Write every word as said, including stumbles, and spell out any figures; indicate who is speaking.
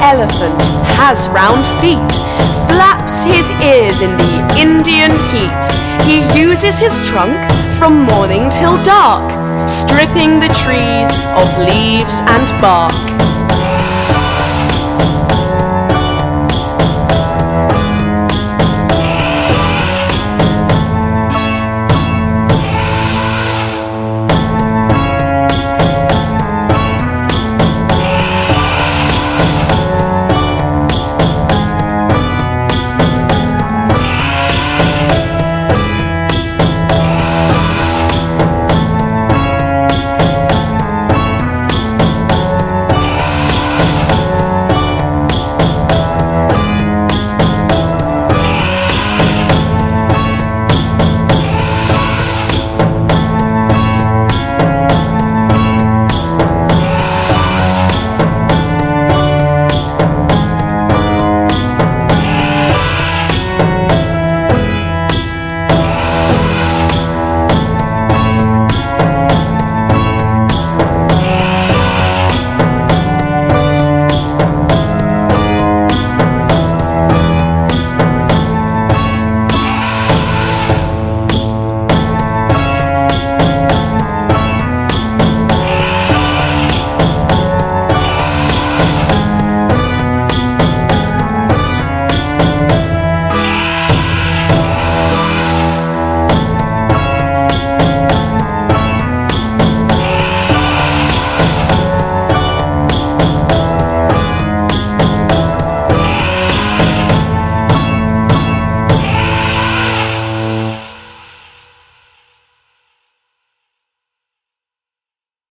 Speaker 1: elephant has round feet, flaps his ears in the Indian heat. He uses his trunk from morning till dark, stripping the trees of leaves and bark.